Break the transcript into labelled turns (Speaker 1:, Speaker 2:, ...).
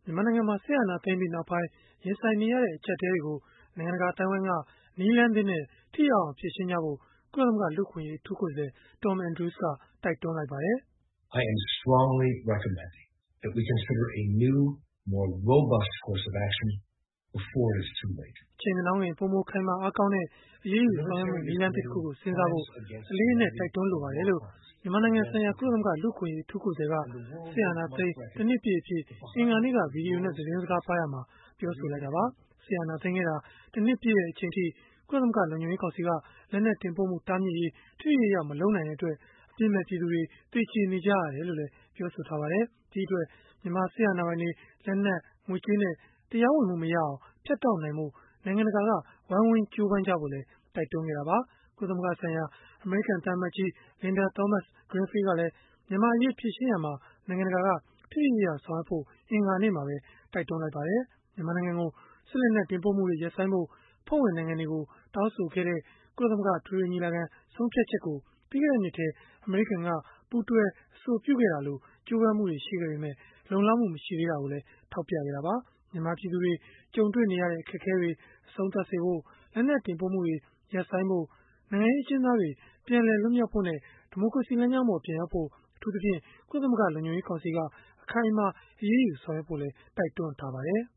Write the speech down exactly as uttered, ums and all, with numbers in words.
Speaker 1: မြန်မာနိုင်ငံမှာ စစ်အာဏာသိမ်းပြီးနောက်ပိုင်း ရင်ဆိုင်နေရတဲ့ အကျပ်အတည်းတွေကို နိုင်ငံတကာ အသိုင်းအဝန်းက နည်းလမ်းသစ်နဲ့ ထိရောက်အောင် ဖြေရှင်းကြဖို့ ကုလသမဂ္ဂ လူ့အခွင့်အရေး အထူးကိုယ်စားလှယ် Tom Andrews က တိုက်တွန်းလိုက်ပါတယ်။
Speaker 2: “အ
Speaker 1: ချိန်မနှောင်းခင် ပိုမိုခိုင်မာအားကောင်းတဲ့ အရေးယူဆောင်ရွက်မှု နည်းလမ်းသစ်တခုကို စဉ်းစားဖို့ အလေးအနက် တိုက်တွန်းလိုပါတယ်။” လို့ မြန်မာနိုင်ငံဆိုင်ရာ ကုလသမဂ္ဂ လူ့အခွင့်အရေး အထူးကိုယ်စားလှယ်က စစ်အာဏာသိမ်း တနှစ်ပြည့်အဖြစ် အင်္ဂါနေ့က ဗွီဒီယိုနဲ့ သတင်းစကားပါးရာမှာ ပြောဆိုလိုက်တာပါ။ စစ်အာဏာသိမ်းခဲ့တာ တနှစ်ပြည့်တဲ့အချိန်အထိ ကုလသမဂ္ဂ လုံခြုံရေးကောင်စီက လက်နက်တင်ပို့မှု တားမြစ်ရေး ထိထိရောက်ရောက် မလုပ်နိုင်တဲ့အတွက် အပြစ်မဲ့ပြည်သူတွေ သေကျေနေကြရတယ်လို့လည်း ပြောပါတယ်။ ဒီအတွက် မြန်မာစစ်အာဏာပိုင်တွေ လက်နက်၊ ငွေကြေးနဲ့ တရားဝင်မှုမရအောင် ဖြတ်တောက်နိုင်ဖို့ နိုင်ငံတကာက ဝိုင်းဝန်းကြိုးပမ်းဖို့လည်း တိုက်တွန်းခဲ့တာပါ။ ကုလသမဂ္ဂဆိုင်ရာ အမေရိကန် သံအမတ်ကြီး Linda Thomas-Greenfield ကလည်း မြန်မာ့အရေး ဖြေရှင်းရာမှာ နိုင်ငံတကာက ထိထိရောက်ရောက် ဆောင်ရွက်ဖို့ အင်္ဂါနေ့မှာပဲ တိုက်တွန်းလိုက်ပါတယ်။ မြန်မာနိုင်ငံကို စစ်လက်နက် တင်ပို့မှုတွေ ရပ်ဆိုင်းဖို့ အဖွဲ့ဝင်နိုင်ငံတွေကို တောင်းဆိုခဲ့တဲ့ ကုလသမဂ္ဂ အထွေထွေညီလာခံ ဆုံးဖြတ်ချက်ကို ပြီးခဲ့တဲ့နှစ်ထဲ အမေရိကန်က ပူးတွဲအဆိုပြုခဲ့တာလို့ ကြိုးပမ်းမှုတွေ ရှိခဲ့ပေမဲ့ လုံလောက်မှု မရှိသေးတာကိုလည်း ထောက်ပြခဲ့တာပါ။ မြန်မာပြည်သူတွေ ကြုံတွေ့နေရတဲ့ အခက်အခဲတွေ အဆုံးသတ်စေဖို့ လက်နက်တင်ပို့မှုတွေ ရပ်ဆိုင်းဖို့၊ နိုင်ငံရေး အကျဉ်းသားတွေ ပြန်လည်လွတ်မြောက်ဖို့နဲ့ ဒီမိုကရေစီ လမ်းကြောင်းပေါ် ပြန်ရောက်ဖို့ အထူးသဖြင့် ကုလသမဂ္ဂ လုံခြုံရေးကောင်စီက အခိုင်အမာ အရေးယူဆောင်ရွက်ဖို့လည်း တိုက်တွန်းထားပါတယ်။